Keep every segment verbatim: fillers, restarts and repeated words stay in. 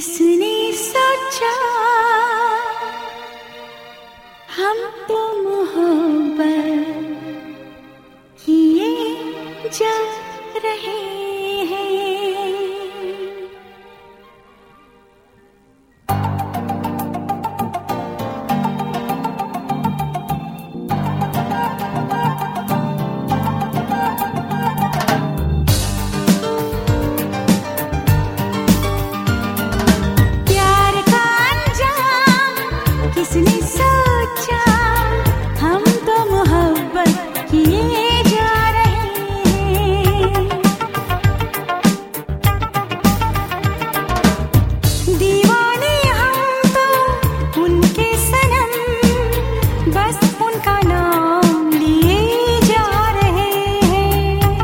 किसने सोचा हम तो मोहब्बत किए जा रहे हैं। किसने सोचा हम तो मोहब्बत किए जा रहे हैं। दीवाने हम तो उनके सनम, बस उनका नाम लिए जा रहे हैं।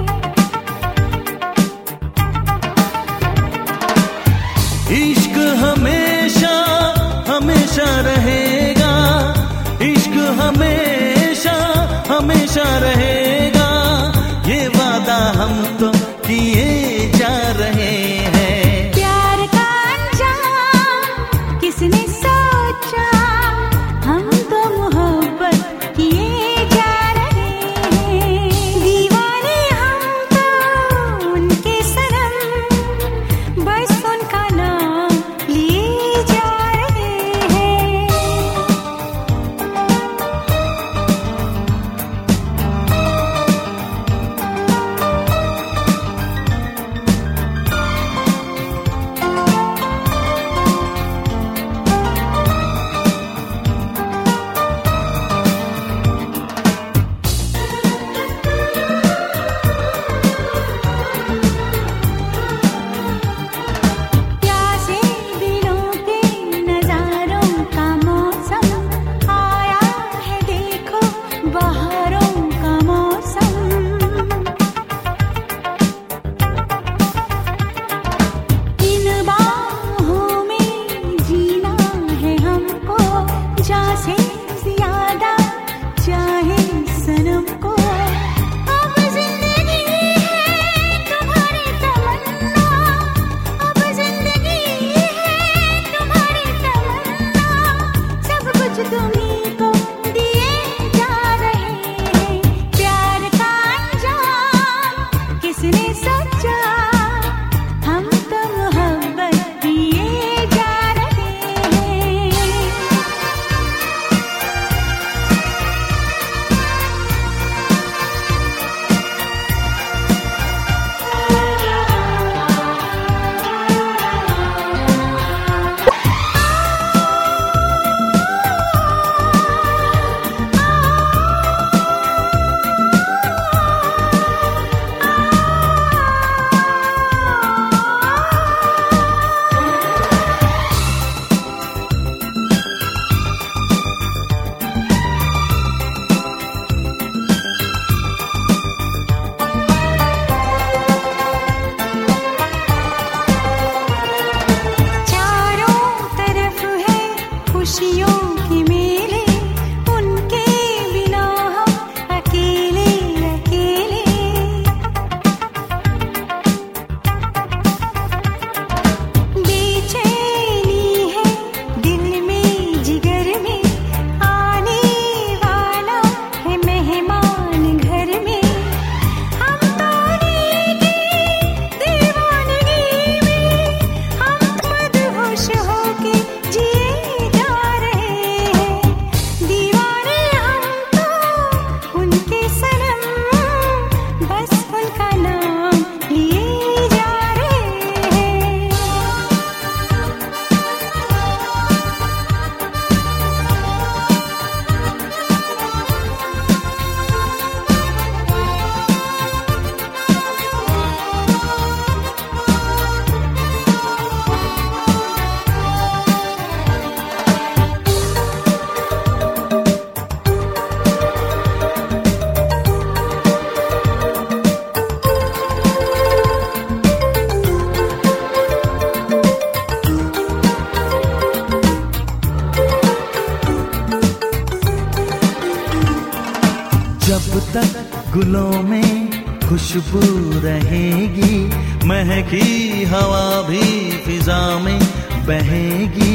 इश्क हमेशा हमेशा रहेगा, इश्क हमेशा हमेशा रहेगा, ये वादा हम तो किए जा रहे हैं। प्यार का अंजाम किसने सोचा हम तो मोहब्बत किए जा रहे हैं। दीवाने हम तो उनके सनम, बस उनका नाम लिए जा खुशियों की मेले, उनके बिना हम अकेले अकेले। बेचैनी है दिल में जिगर में, आने वाला है मेहमान घर में। हम ताने की दीवानगी में, हम मदहोश होके जिए जब तक गुलों में खुशबू रहेगी, महकी हवा भी फिजा में बहेगी।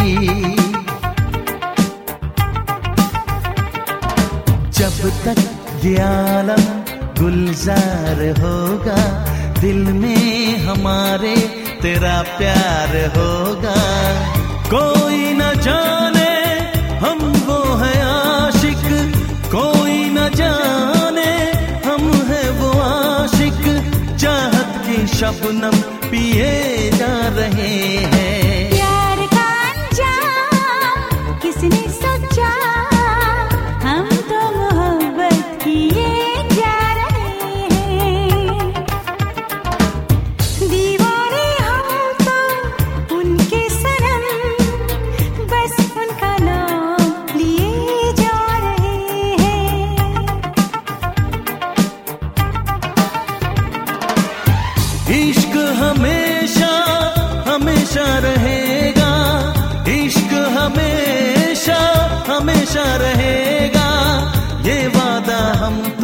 जब तक ये आलम गुलजार होगा, दिल में हमारे तेरा प्यार होगा। कोई न जाने हम वो है आशिक, कोई न जाने हम है वो आशिक। चाहत की शबनम पिए जा रहे हैं। प्यार का अंजाम किसने सोचा, हम तो मोहब्बत किए जा रहे हैं। दीवाने हम तो उनके सनम, बस उनका नाम लिए जा रहे हैं। इश्क हमेशा हमेशा रहेगा, इश्क हमेशा हमेशा रहेगा। ये वादा हम